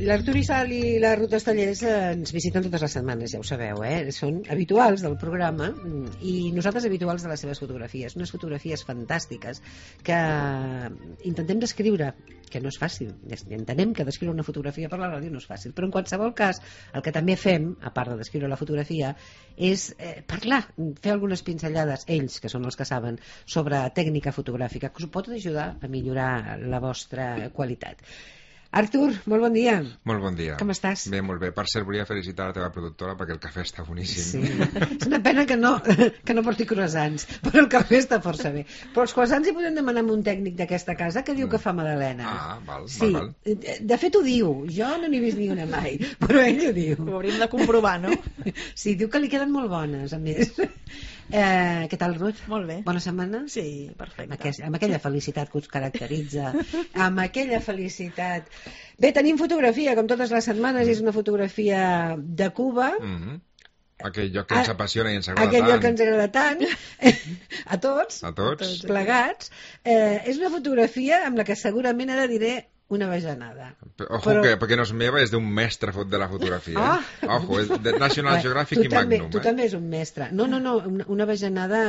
l'Artur Isal i la Ruth Estellers ens visiten totes les setmanes, ja ho sabeu, són habituals del programa i nosaltres habituals de les seves fotografies, unes fotografies fantàstiques que intentem descriure, que no és fàcil, entenem que descriure una fotografia per la ràdio no és fàcil, però en qualsevol cas el que també fem, a part de descriure la fotografia, és parlar, fer algunes pinzellades, ells que són els que saben, sobre tècnica fotogràfica, que us pot ajudar a millorar la vostra qualitat. Artur, molt bon dia. Molt bon dia. Com estàs? Bé, molt bé. Per cert, volia felicitar la teva productora perquè el cafè està boníssim. Sí. És una pena que no porti croissants, però el cafè està força bé. Però els croissants hi podem demanar a un tècnic d'aquesta casa que diu que fa magdalena. Ah, val, sí. val. De fet ho diu, jo no n'he vist ni una mai, però ell ho diu. Ho hauríem de comprovar, no? Sí, diu que li queden molt bones, a més. Què tal, Ruth? Molt bé. Bona setmana? Sí, perfecte. Amb aquella felicitat que us caracteritza, amb aquella felicitat. Bé, tenim fotografia, com totes les setmanes, és una fotografia de Cuba. Aquell lloc que ens apassiona i ens agrada tant. Aquell lloc que ens agrada tant, a tots. A tots. Plegats. És una fotografia amb la que segurament ara diré una bajanada. Ojo, però... que perquè no és meva, és d'un mestre de la fotografia. Ojo, és de National Geographic i Magnum. Tu també és un mestre. No, una bajanada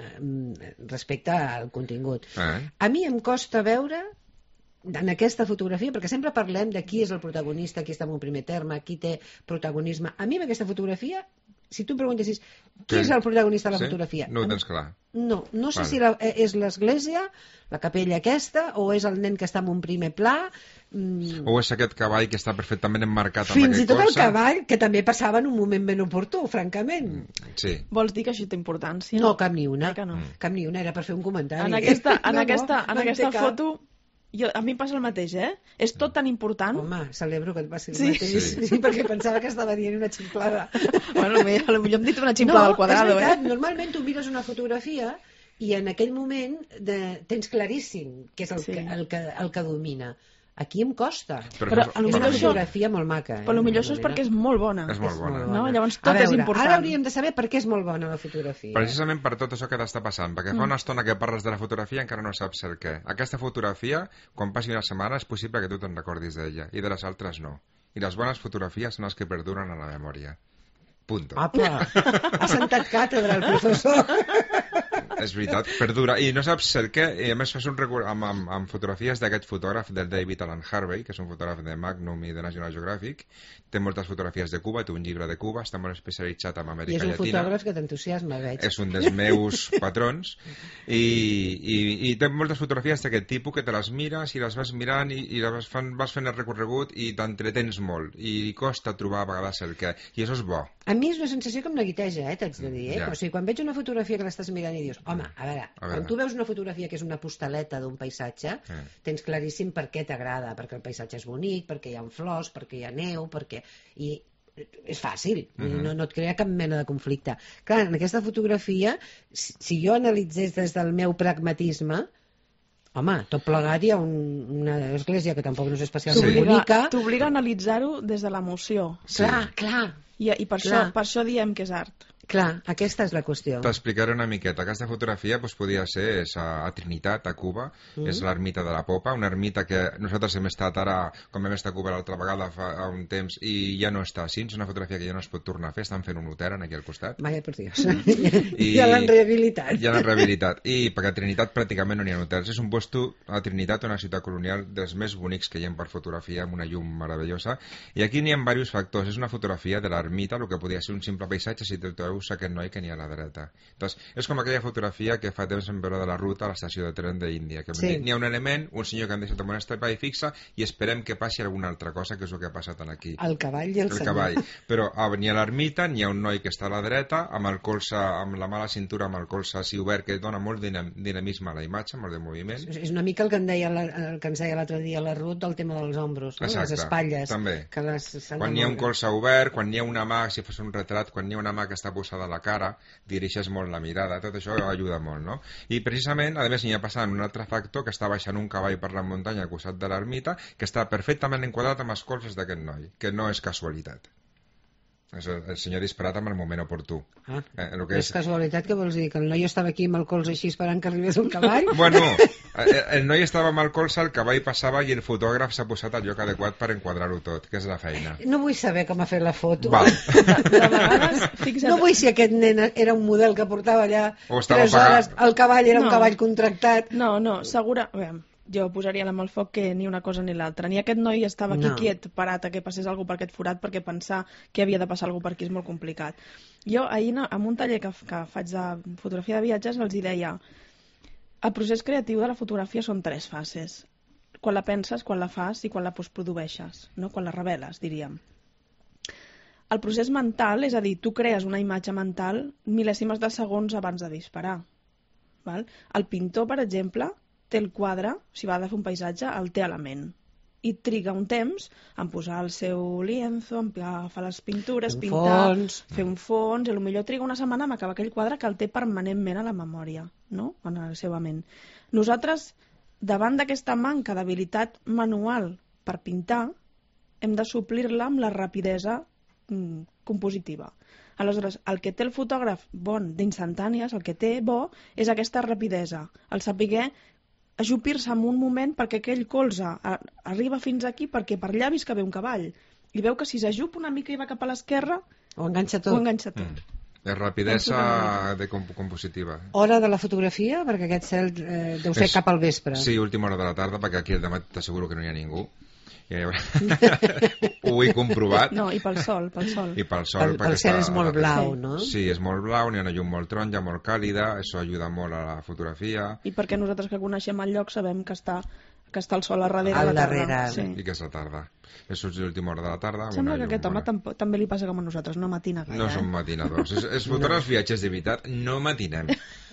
respecte al contingut. A mi em costa veure en aquesta fotografia, perquè sempre parlem de qui és el protagonista, qui està en un primer terme, qui té protagonisme. A mi en aquesta fotografia, si tu em preguntessis qui és el protagonista de la fotografia, no ho tens clar. No sé si és l'església, la capella aquesta, o és el nen que està en un primer pla, o és aquest cavall que està perfectament emmarcat amb fins aquell i tot colze. El cavall, que també passava en un moment ben oportú, francament. Sí. Vols dir que això té importància? No, cap ni una. No. Cap ni una, era per fer un comentari. En aquesta foto a mi em passa el mateix, És tot tan important. Home, celebro que et passi el mateix. Sí, perquè pensava que estava dient una ximplada. Bueno, potser hem dit una ximplada al quadrado, és veritat, normalment tu mires una fotografia i en aquell moment tens claríssim què és el que domina. Aquí em costa. Però és una fotografia molt maca. Però potser això és perquè és molt bona. És molt bona. No? Llavors tot és important. Ara hauríem de saber per què és molt bona la fotografia. Precisament per tot això que t'està passant, perquè fa una estona que parles de la fotografia i encara no saps el què. Aquesta fotografia, quan passi una setmana, és possible que tu te'n recordis d'ella, i de les altres no. I les bones fotografies són les que perduren en la memòria. Punto. Apa, ha sentat càtedra el professor. És veritat, perdura. I no saps el què, i a més fas un record amb fotografies d'aquest fotògraf, del David Alan Harvey, que és un fotògraf de Magnum i de National Geographic. Té moltes fotografies de Cuba, té un llibre de Cuba, està molt especialitzat en Amèrica Llatina. I és un fotògraf que t'entusiasma, veig. És un dels meus patrons. I té moltes fotografies d'aquest tipus que te les mires i les vas mirant i vas fent el recorregut i t'entretens molt. I costa trobar a vegades el què. I això és bo. A mi és una sensació que em neguiteja, t'haig de dir. O sigui, quan veig una fotografia que l'estàs mirant i dius, home, a veure, quan tu veus una fotografia que és una postaleta d'un paisatge, tens claríssim per què t'agrada, perquè el paisatge és bonic, perquè hi ha flors, perquè hi ha neu, i és fàcil, no et crea cap mena de conflicte. Clar, en aquesta fotografia, si jo analitzés des del meu pragmatisme, home, tot plegat hi ha una església que tampoc no és especialment bonica. T'obliga a analitzar-ho des de l'emoció. Clar. I per això diem que és art. Clar, aquesta és la qüestió. T'explicaré una miqueta. Aquesta fotografia podia ser a Trinitat, a Cuba. És l'ermita de la Popa, una ermita que nosaltres hem estat ara, com vam estar a Cuba l'altra vegada fa un temps, i ja no està així. És una fotografia que ja no es pot tornar a fer. Estan fent un hotel aquí al costat. Vaya por Dios. Ja l'han rehabilitat. Ja l'han rehabilitat. I perquè a Trinitat pràcticament no n'hi ha hotels. És un puesto, a Trinitat, una ciutat colonial dels més bonics que hi ha per fotografia, amb una llum meravellosa. I aquí n'hi ha diversos factors. És una fotografia de l'ermita, el que podia ser un simple paisatge si te'l veus aquest noi que n'hi ha a la dreta. Entonces, és com aquella fotografia que fa temps en veure de la ruta a l'estació de tren d'Índia, que n'hi ha un element, un senyor que han deixat en un espai fixe i esperem que passi alguna altra cosa, que és el que ha passat aquí. El cavall i el senyor. Cavall. Però n'hi ha l'ermita, n'hi ha un noi que està a la dreta, amb el colze, amb la mà a la cintura, amb el colze així obert, que dona molt dinamisme a la imatge, molt de moviment. És una mica el que ens deia l'altre dia la Ruth del tema dels ombros, no? Les espatlles. També. Quan n'hi ha un colze obert, quan n'hi ha una mà, si fos un retrat, quan n'hi ha una mà que està posada a la cara, dirigeix molt la mirada, tot això ajuda molt, no? I precisament, a més, n'hi ha passant un altre factor, que està baixant un cavall per la muntanya al costat de l'ermita, que està perfectament enquadrat amb els colzes d'aquest noi, que no és casualitat. El senyor disparat amb el moment oportú. El que és casualitat, que vols dir? Que el noi estava aquí amb el colze així esperant que arribés el cavall? Bueno, el noi estava amb el colze, el cavall passava i el fotògraf s'ha posat al lloc adequat per enquadrar-ho tot, que és la feina. No vull saber com ha fet la foto. Val. De vegades, fixa't... No vull si aquest nen era un model que portava allà 3 hores, pagat. el cavall era un cavall contractat. No, segura... Jo posaria amb el foc que ni una cosa ni l'altra. Ni aquest noi estava aquí quiet, parat a que passés algú per aquest forat, perquè pensar que havia de passar algú per aquí és molt complicat. Jo ahir, en un taller que faig de fotografia de viatges, els hi deia: el procés creatiu de la fotografia són 3 fases. Quan la penses, quan la fas i quan la postprodueixes, no? Quan la reveles, diríem. El procés mental, és a dir, tu crees una imatge mental mil·lèsimes de segons abans de disparar. Val? El pintor, per exemple, té el quadre, si va de fer un paisatge, el té a la ment. I triga un temps en posar el seu lienzo, en agafar les pintures, pintar, fer un fons, i potser triga una setmana en acabar aquell quadre que el té permanentment a la memòria, no? En la seva ment. Nosaltres, davant d'aquesta manca d'habilitat manual per pintar, hem de suplir-la amb la rapidesa compositiva. Aleshores, el que té el fotògraf bon d'instantànies, el que té bo, és aquesta rapidesa, el saber ajupir-se en un moment perquè aquell colze arriba fins aquí, perquè per llavis que ve un cavall i veu que si s'ajupa una mica i va cap a l'esquerra ho enganxa tot. És rapidesa de compositiva. Hora de la fotografia, perquè aquest cel deu ser cap al vespre. Sí, última hora de la tarda, perquè aquí al demà t'asseguro que no hi ha ningú. Ho he comprovat. No, i pel sol. I pel sol. El cel és molt blau, no? Sí, és molt blau, n'hi ha una llum molt taronja, molt càlida, això ajuda molt a la fotografia. I perquè nosaltres que coneixem el lloc sabem que està el sol a darrere. Sí. I que és la tarda. És l'última hora de la tarda. Sembla que aquest home també li passa com a nosaltres, no matina gaire. No som matinadors. Els fotògrafs viatges de veritat no matinem.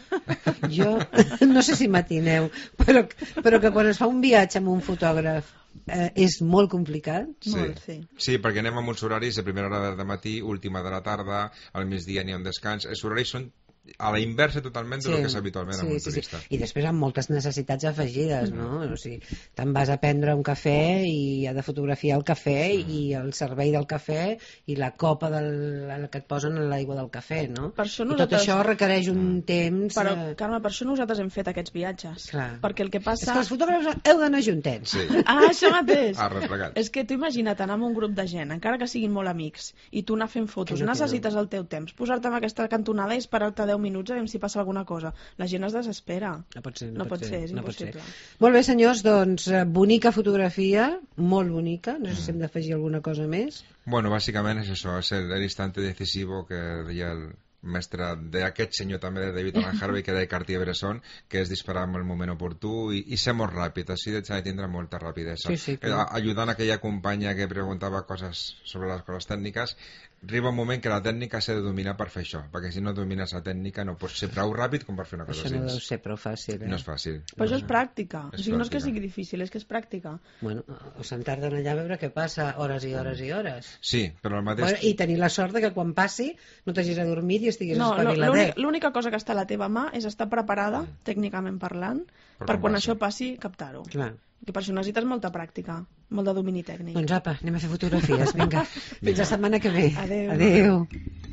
Jo no sé si matineu, però que quan es fa un viatge amb un fotògraf és molt complicat. Sí, perquè anem amb uns horaris de primera hora de matí, última de la tarda, al migdia n'hi ha un descans. Els horaris són a la inversa totalment del que és habitualment amb un turista. I després amb moltes necessitats afegides, no? O sigui, te'n vas a prendre un cafè i ha de fotografiar el cafè i el servei del cafè i la copa que et posen en l'aigua del cafè, no? I tot això requereix un temps... Però, Carme, per això nosaltres hem fet aquests viatges. Perquè el que passa... És que els fotògrafs heu d'anar juntets. Això mateix! Arreplegats. És que tu imagina't anar amb un grup de gent, encara que siguin molt amics, i tu anar fent fotos, necessites el teu temps, posar-te en aquesta cantonada i esperar-te 10 minuts a veure si passa alguna cosa. La gent es desespera. No pot ser, és impossible. Molt bé, senyors, doncs bonica fotografia, molt bonica. No sé si hem d'afegir alguna cosa més. Bueno, bàsicament és això, és l'instante decisivo que deia el mestre d'aquest senyor també de David Alan Harvey, que deia Cartier-Bresson, que és disparar en el moment oportú i ser molt ràpid, així de tindre molta rapidesa. Ajudant aquella companya que preguntava coses sobre les coses tècniques, arriba un moment que la tècnica s'ha de dominar per fer això, perquè si no domines la tècnica no pots ser prou ràpid com per fer una cosa així. Això no deu ser prou fàcil, No és fàcil. Però això és pràctica. O sigui, no és que sigui difícil, és que és pràctica. Bueno, o sentar-te allà a veure què passa hores i hores i hores. Sí, però al mateix... I tenir la sort que quan passi no t'hagis adormit i estiguis espaviladet. L'única cosa que està a la teva mà és estar preparada, tècnicament parlant, per quan això passi, captar-ho. Clar. Que per això necessites molta pràctica, molt de domini tècnic. Doncs apa, anem a fer fotografies, vinga. Fins la setmana que ve. Adéu. Adéu.